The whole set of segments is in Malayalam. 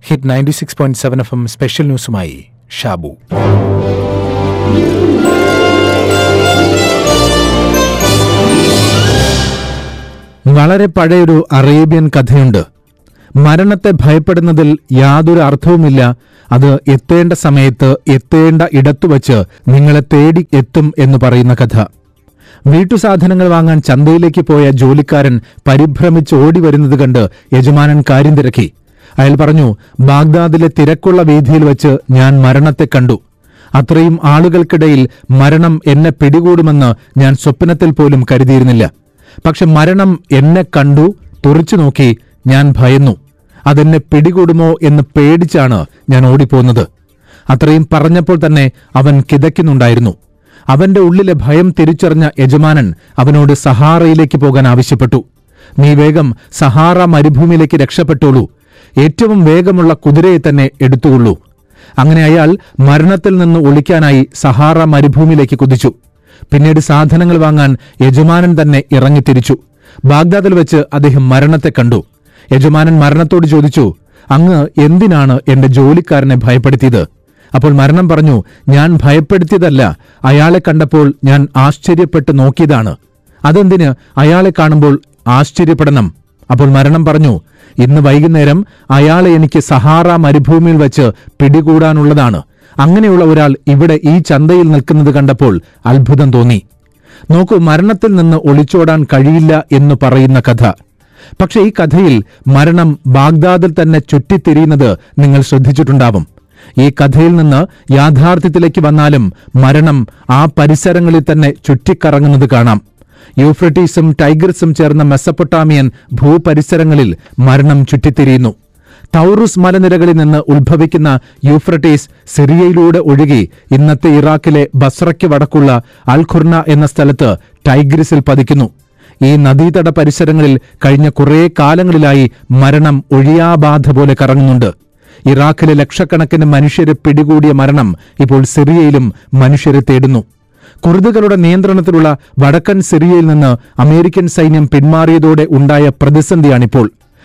ഹിറ്റ് 96.7 FM സ്പെഷ്യൽ ന്യൂസുമായി ഷാബു. വളരെ പഴയൊരു അറേബ്യൻ കഥയുണ്ട്. മരണത്തെ ഭയപ്പെടുന്നതിൽ യാതൊരു അർത്ഥവുമില്ല. അത് എത്തേണ്ട സമയത്ത് എത്തേണ്ട ഇടത്തുവച്ച് നിങ്ങളെ തേടി എത്തും എന്ന് പറയുന്ന കഥ. വീട്ടുസാധനങ്ങൾ വാങ്ങാൻ ചന്തയിലേക്ക് പോയ ജോലിക്കാരൻ പരിഭ്രമിച്ച് ഓടി വരുന്നത് കണ്ട് യജമാനൻ കാര്യം തിരക്കി. അയാൾ പറഞ്ഞു, ബാഗ്ദാദിലെ തിരക്കുള്ള വീഥിയിൽ വച്ച് ഞാൻ മരണത്തെ കണ്ടു. അത്രയും ആളുകൾക്കിടയിൽ മരണം എന്നെ പിടികൂടുമെന്ന് ഞാൻ സ്വപ്നത്തിൽ പോലും കരുതിയിരുന്നില്ല. പക്ഷെ മരണം എന്നെ കണ്ടു, തുറിച്ചു നോക്കി. ഞാൻ ഭയന്നു. അതെന്നെ പിടികൂടുമോ എന്ന് പേടിച്ചാണ് ഞാൻ ഓടിപ്പോന്നത്. അത്രയും പറഞ്ഞപ്പോൾ തന്നെ അവൻ കിതയ്ക്കുന്നുണ്ടായിരുന്നു. അവന്റെ ഉള്ളിലെ ഭയം തിരിച്ചറിഞ്ഞ യജമാനൻ അവനോട് സഹാറയിലേക്ക് പോകാൻ ആവശ്യപ്പെട്ടു. നീ വേഗം സഹാറ മരുഭൂമിയിലേക്ക് രക്ഷപ്പെട്ടോളൂ. ഏറ്റവും വേഗമുള്ള കുതിരയെ തന്നെ എടുത്തുകൊള്ളൂ. അങ്ങനെ അയാൾ മരണത്തിൽ നിന്ന് ഒളിക്കാനായി സഹാറ മരുഭൂമിയിലേക്ക് കുതിച്ചു. പിന്നീട് സാധനങ്ങൾ വാങ്ങാൻ യജമാനൻ തന്നെ ഇറങ്ങിത്തിരിച്ചു. ബാഗ്ദാദിൽ വെച്ച് അദ്ദേഹം മരണത്തെ കണ്ടു. യജമാനൻ മരണത്തോട് ചോദിച്ചു, അങ്ങ് എന്തിനാണ് എന്റെ ജോലിക്കാരനെ ഭയപ്പെടുത്തിയത്? അപ്പോൾ മരണം പറഞ്ഞു, ഞാൻ ഭയപ്പെടുത്തിയതല്ല, അയാളെ കണ്ടപ്പോൾ ഞാൻ ആശ്ചര്യപ്പെട്ട് നോക്കിയതാണ്. അതെന്തിന് അയാളെ കാണുമ്പോൾ ആശ്ചര്യപ്പെടണം? അപ്പോൾ മരണം പറഞ്ഞു, ഇന്ന് വൈകുന്നേരം അയാളെ എനിക്ക് സഹാറ മരുഭൂമിയിൽ വച്ച് പിടികൂടാനുള്ളതാണ്. അങ്ങനെയുള്ള ഒരാൾ ഇവിടെ ഈ ചന്തയിൽ നിൽക്കുന്നത് കണ്ടപ്പോൾ അത്ഭുതം തോന്നി. നോക്കൂ, മരണത്തിൽ നിന്ന് ഒളിച്ചോടാൻ കഴിയില്ല എന്ന് പറയുന്ന കഥ. പക്ഷെ ഈ കഥയിൽ മരണം ബാഗ്ദാദിൽ തന്നെ ചുറ്റിത്തിരിയുന്നത് നിങ്ങൾ ശ്രദ്ധിച്ചിട്ടുണ്ടാവും. ഈ കഥയിൽ നിന്ന് യാഥാർത്ഥ്യത്തിലേക്ക് വന്നാലും മരണം ആ പരിസരങ്ങളിൽ തന്നെ ചുറ്റിക്കറങ്ങുന്നത് കാണാം. യൂഫ്രട്ടീസും ടൈഗ്രിസും ചേർന്ന മെസപ്പൊട്ടാമിയൻ ഭൂപരിസരങ്ങളിൽ മരണം ചുറ്റിത്തിരിയുന്നു. തൗറുസ് മലനിരകളിൽ നിന്ന് ഉത്ഭവിക്കുന്ന യൂഫ്രട്ടീസ് സിറിയയിലൂടെ ഒഴുകി ഇന്നത്തെ ഇറാഖിലെ ബസ്രയ്ക്ക് വടക്കുള്ള അൽ ഖുർന എന്ന സ്ഥലത്ത് ടൈഗ്രിസിൽ പതിക്കുന്നു. ഈ നദീതട പരിസരങ്ങളിൽ കഴിഞ്ഞ കുറേ കാലങ്ങളിലായി മരണം ഒഴിയാബാധ പോലെ കറങ്ങുന്നുണ്ട്. ഇറാഖിലെ ലക്ഷക്കണക്കിന് മനുഷ്യരെ പിടികൂടിയ മരണം ഇപ്പോൾ സിറിയയിലും മനുഷ്യരെ തേടുന്നു. കുർദുകളുടെ നിയന്ത്രണത്തിലുള്ള വടക്കൻ സിറിയയിൽ നിന്ന് അമേരിക്കൻ സൈന്യം പിന്മാറിയതോടെ ഉണ്ടായ പ്രതിസന്ധിയാണിപ്പോൾ.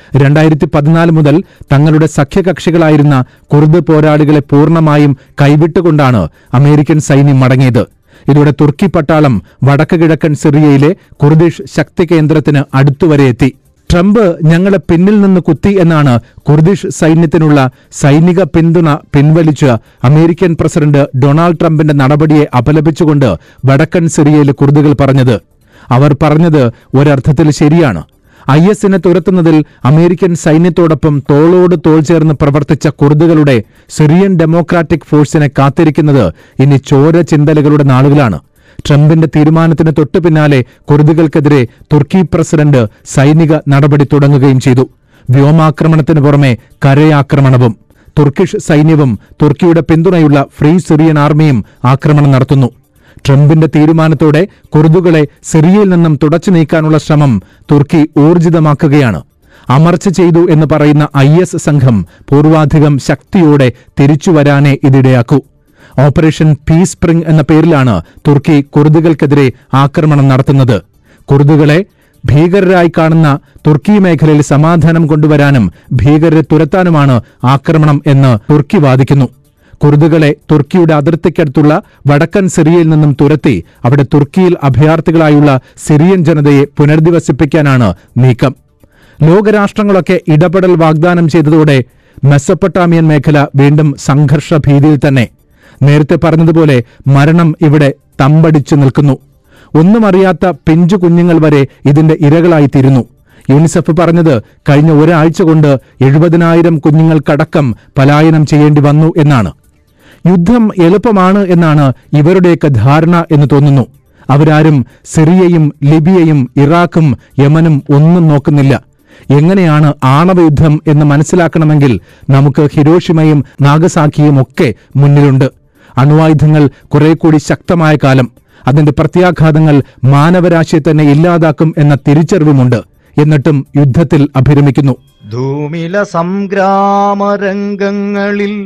2014 മുതൽ തങ്ങളുടെ സഖ്യകക്ഷികളായിരുന്ന കുർദ് പോരാളികളെ പൂർണ്ണമായും കൈവിട്ടുകൊണ്ടാണ് അമേരിക്കൻ സൈന്യം മടങ്ങിയത്. ഇതോടെ തുർക്കി പട്ടാളം വടക്ക് കിഴക്കൻ സിറിയയിലെ കുർദിഷ് ശക്തി കേന്ദ്രത്തിന് അടുത്തുവരെ എത്തി. ട്രംപ് ഞങ്ങളെ പിന്നിൽ നിന്ന് കുത്തി എന്നാണ് കുർദിഷ് സൈന്യത്തിനുള്ള സൈനിക പിന്തുണ പിൻവലിച്ച് അമേരിക്കൻ പ്രസിഡന്റ് ഡൊണാൾഡ് ട്രംപിന്റെ നടപടിയെ അപലപിച്ചുകൊണ്ട് വടക്കൻ സിറിയയിലെ കുർദുകൾ പറഞ്ഞത്. അവർ പറഞ്ഞത് ഒരർത്ഥത്തിൽ ശരിയാണ്. IS-നെ തുരത്തുന്നതിൽ അമേരിക്കൻ സൈന്യത്തോടൊപ്പം തോളോട് തോൾ ചേർന്ന് പ്രവർത്തിച്ച കുർദുകളുടെ സിറിയൻ ഡെമോക്രാറ്റിക് ഫോഴ്സിനെ കാത്തിരിക്കുന്നത് ഇനി ചോര ചിന്തലുകളുടെ നാളുകളാണ്. ട്രംപിന്റെ തീരുമാനത്തിന് തൊട്ടു പിന്നാലെ കുർദുകൾക്കെതിരെ തുർക്കി പ്രസിഡന്റ് സൈനിക നടപടി തുടങ്ങുകയും ചെയ്തു. വ്യോമാക്രമണത്തിന് പുറമെ കരയാക്രമണവും. തുർക്കിഷ് സൈന്യവും തുർക്കിയുടെ പിന്തുണയുള്ള ഫ്രീ സിറിയൻ ആർമിയും ആക്രമണം നടത്തുന്നു. ട്രംപിന്റെ തീരുമാനത്തോടെ കുർദുകളെ സിറിയയിൽ നിന്നും തുടച്ചു നീക്കാനുള്ള ശ്രമം തുർക്കി ഊർജിതമാക്കുകയാണ്. അമർച്ച ചെയ്തു എന്ന് പറയുന്ന IS സംഘം പൂർവാധികം ശക്തിയോടെ തിരിച്ചുവരാനേ ഇതിടയാക്കൂ. ഓപ്പറേഷൻ പീസ് സ്പ്രിംഗ് എന്ന പേരിലാണ് തുർക്കി കുർദുകൾക്കെതിരെ ആക്രമണം നടത്തുന്നത്. കുർദുകളെ ഭീകരരായി കാണുന്ന തുർക്കി മേഖലയിൽ സമാധാനം കൊണ്ടുവരാനും ഭീകരരെ തുരത്താനുമാണ് ആക്രമണം എന്ന് തുർക്കി വാദിക്കുന്നു. കുർദുകളെ തുർക്കിയുടെ അതിർത്തിക്കടുത്തുള്ള വടക്കൻ സിറിയയിൽ നിന്നും തുരത്തി അവിടെ തുർക്കിയിൽ അഭയാർത്ഥികളായുള്ള സിറിയൻ ജനതയെ പുനരധിവസിപ്പിക്കാനാണ് നീക്കം. ലോകരാഷ്ട്രങ്ങളൊക്കെ ഇടപെടൽ വാഗ്ദാനം ചെയ്തതോടെ മെസപ്പൊട്ടാമിയൻ മേഖല വീണ്ടും സംഘർഷ ഭീതിയിൽ തന്നെ. നേരത്തെ പറഞ്ഞതുപോലെ മരണം ഇവിടെ തമ്പടിച്ചു നിൽക്കുന്നു. ഒന്നും അറിയാത്ത പിഞ്ചു കുഞ്ഞുങ്ങൾ വരെ ഇതിന്റെ ഇരകളായിത്തീരുന്നു. യൂണിസെഫ് പറഞ്ഞത് കഴിഞ്ഞ ഒരാഴ്ച കൊണ്ട് 70,000 കുഞ്ഞുങ്ങൾക്കടക്കം പലായനം ചെയ്യേണ്ടി വന്നു എന്നാണ്. യുദ്ധം എളുപ്പമാണ് എന്നാണ് ഇവരുടെയൊക്കെ ധാരണ എന്ന് തോന്നുന്നു. അവരാരും സിറിയയും ലിബിയയും ഇറാഖും യമനും ഒന്നും നോക്കുന്നില്ല. എങ്ങനെയാണ് ആണവയുദ്ധം എന്ന് മനസ്സിലാക്കണമെങ്കിൽ നമുക്ക് ഹിരോഷിമയും നാഗസാക്കിയും ഒക്കെ മുന്നിലുണ്ട്. അണ്വായുധങ്ങൾ കുറെ കൂടി ശക്തമായ കാലം, അതിന്റെ പ്രത്യാഘാതങ്ങൾ മാനവരാശിയെ തന്നെ ഇല്ലാതാക്കും എന്ന തിരിച്ചറിവുമുണ്ട്. എന്നിട്ടും യുദ്ധത്തിൽ അഭിരമിക്കുന്നു. ധൂമില സംഗ്രാമരംഗങ്ങളിൽ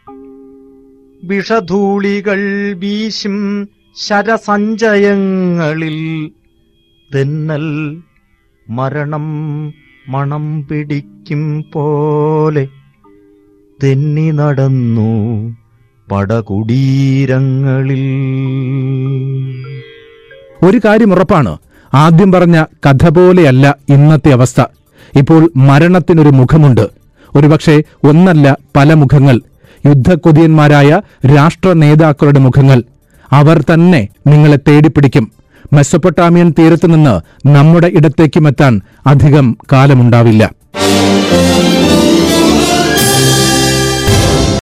വിഷധൂളികൾ വീശും ശരസഞ്ചയങ്ങളിൽ തെന്നൽ മരണം മണം പിടിക്കും പോലെ തെന്നി നടന്നു പടകുടീരങ്ങളിൽ. ഒരു കാര്യം ഉറപ്പാണ്, ആദ്യം പറഞ്ഞ കഥ പോലെയല്ല ഇന്നത്തെ അവസ്ഥ. ഇപ്പോൾ മരണത്തിനൊരു മുഖമുണ്ട്. ഒരുപക്ഷെ ഒന്നല്ല, പല മുഖങ്ങൾ. യുദ്ധക്കൊതിയന്മാരായ രാഷ്ട്ര നേതാക്കളുടെ മുഖങ്ങൾ. അവർ തന്നെ നിങ്ങളെ തേടിപ്പിടിക്കും. മെസൊപ്പൊട്ടാമിയൻ തീരത്തുനിന്ന് നമ്മുടെ ഇടത്തേക്കുമെത്താൻ അധികം കാലമുണ്ടാവില്ല.